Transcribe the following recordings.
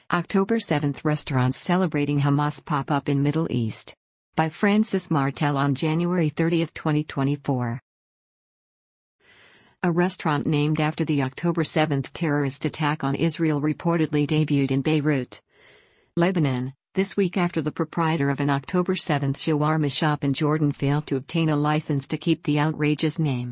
October 7th restaurants celebrating Hamas pop up in Middle East. By Francis Martel on January 30, 2024. A restaurant named after the October 7th terrorist attack on Israel reportedly debuted in Beirut, Lebanon, this week after the proprietor of an October 7th shawarma shop in Jordan failed to obtain a license to keep the outrageous name.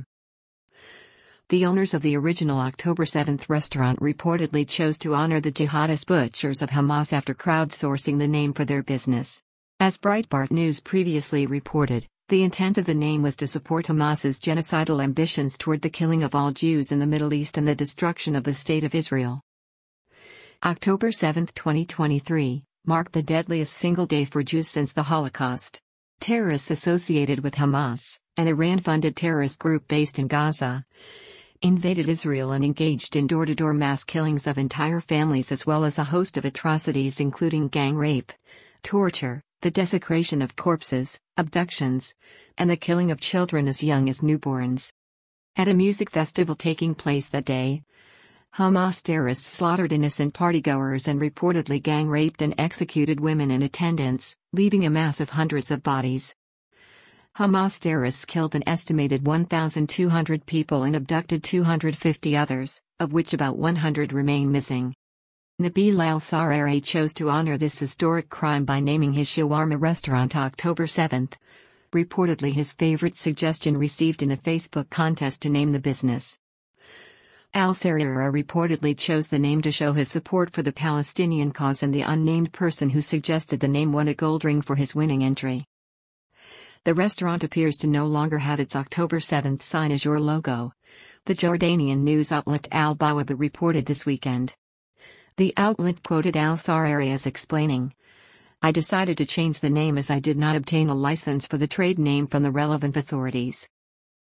The owners of the original October 7th restaurant reportedly chose to honor the jihadist butchers of Hamas after crowdsourcing the name for their business. As Breitbart News previously reported, the intent of the name was to support Hamas's genocidal ambitions toward the killing of all Jews in the Middle East and the destruction of the State of Israel. October 7, 2023, marked the deadliest single day for Jews since the Holocaust. Terrorists associated with Hamas, an Iran-funded terrorist group based in Gaza, invaded Israel and engaged in door-to-door mass killings of entire families as well as a host of atrocities including gang rape, torture, the desecration of corpses, abductions, and the killing of children as young as newborns. At a music festival taking place that day, Hamas terrorists slaughtered innocent partygoers and reportedly gang raped and executed women in attendance, leaving a mass of hundreds of bodies. Hamas terrorists killed an estimated 1,200 people and abducted 250 others, of which about 100 remain missing. Nabil al-Sarari chose to honor this historic crime by naming his shawarma restaurant October 7th, reportedly his favorite suggestion received in a Facebook contest to name the business. Al-Sarari reportedly chose the name to show his support for the Palestinian cause, and the unnamed person who suggested the name won a gold ring for his winning entry. The restaurant appears to no longer have its October 7th sign as your logo, the Jordanian news outlet Al-Bawaba reported this weekend. The outlet quoted al-Sarari as explaining, "I decided to change the name as I did not obtain a license for the trade name from the relevant authorities."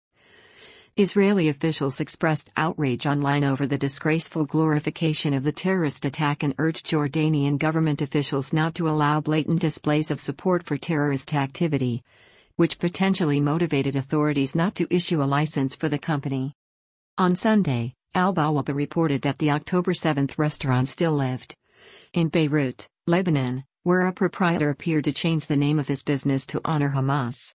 Israeli officials expressed outrage online over the disgraceful glorification of the terrorist attack and urged Jordanian government officials not to allow blatant displays of support for terrorist activity, which potentially motivated authorities not to issue a license for the company. On Sunday, Al-Bawaba reported that the October 7th restaurant still lived in Beirut, Lebanon, where a proprietor appeared to change the name of his business to honor Hamas.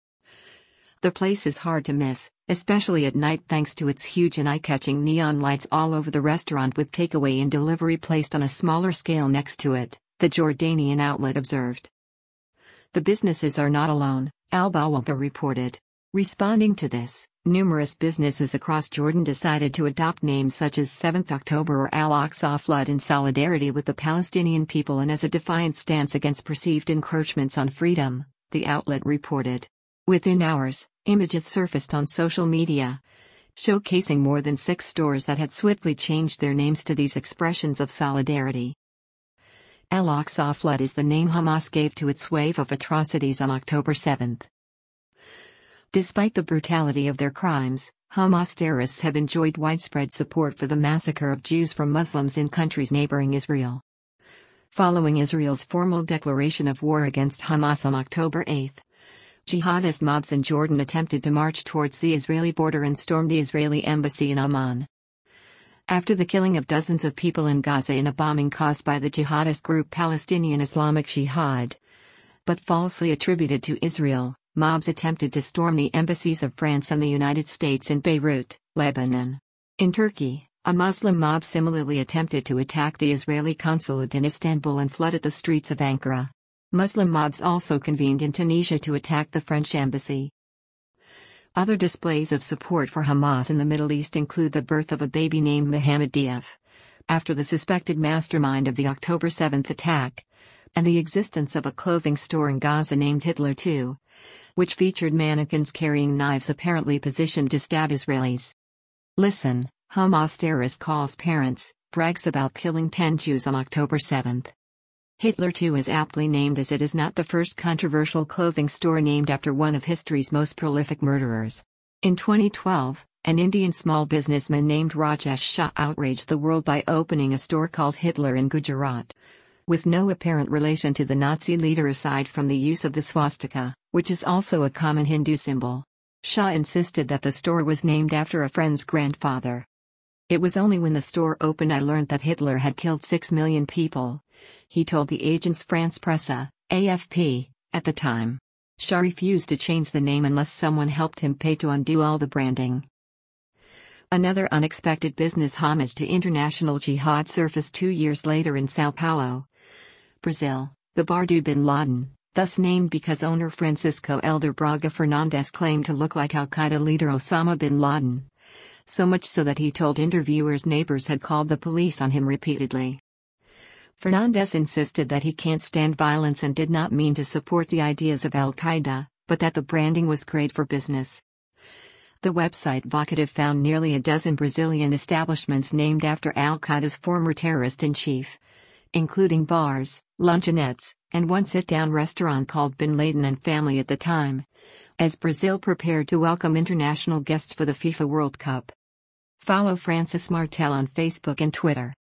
The place is hard to miss, especially at night thanks to its huge and eye-catching neon lights all over the restaurant with takeaway and delivery placed on a smaller scale next to it, the Jordanian outlet observed. The businesses are not alone, Al-Bawaba reported. Responding to this, numerous businesses across Jordan decided to adopt names such as 7th October or Al-Aqsa Flood in solidarity with the Palestinian people and as a defiant stance against perceived encroachments on freedom, the outlet reported. Within hours, images surfaced on social media, showcasing more than 6 stores that had swiftly changed their names to these expressions of solidarity. Al-Aqsa Flood is the name Hamas gave to its wave of atrocities on October 7th. Despite the brutality of their crimes, Hamas terrorists have enjoyed widespread support for the massacre of Jews from Muslims in countries neighboring Israel. Following Israel's formal declaration of war against Hamas on October 8, jihadist mobs in Jordan attempted to march towards the Israeli border and storm the Israeli embassy in Amman. After the killing of dozens of people in Gaza in a bombing caused by the jihadist group Palestinian Islamic Jihad, but falsely attributed to Israel, mobs attempted to storm the embassies of France and the United States in Beirut, Lebanon. In Turkey, a Muslim mob similarly attempted to attack the Israeli consulate in Istanbul and flooded the streets of Ankara. Muslim mobs also convened in Tunisia to attack the French embassy. Other displays of support for Hamas in the Middle East include the birth of a baby named Mohammed Diaf, after the suspected mastermind of the October 7th attack, and the existence of a clothing store in Gaza named Hitler II, which featured mannequins carrying knives apparently positioned to stab Israelis. Listen, Hamas terrorist calls parents, brags about killing 10 Jews on October 7th. Hitler II is aptly named as it is not the first controversial clothing store named after one of history's most prolific murderers. In 2012, an Indian small businessman named Rajesh Shah outraged the world by opening a store called Hitler in Gujarat, with no apparent relation to the Nazi leader aside from the use of the swastika, which is also a common Hindu symbol. Shah insisted that the store was named after a friend's grandfather. "It was only when the store opened I learned that Hitler had killed 6 million people," He told the agence France Presse, AFP, at the time. Shah refused to change the name unless someone helped him pay to undo all the branding. Another unexpected business homage to international jihad surfaced 2 years later in Sao Paulo, Brazil. The bar do Bin Laden, thus named because owner Francisco Elder Braga Fernandes claimed to look like Al-Qaeda leader Osama bin Laden. So much so that he told interviewers neighbors had called the police on him repeatedly. Fernandes insisted that he can't stand violence and did not mean to support the ideas of Al-Qaeda, but that the branding was great for business. The website Vocative found nearly a dozen Brazilian establishments named after Al-Qaeda's former terrorist-in-chief, including bars, luncheonettes, and one sit-down restaurant called Bin Laden and Family at the time, as Brazil prepared to welcome international guests for the FIFA World Cup. Follow Francis Martel on Facebook and Twitter.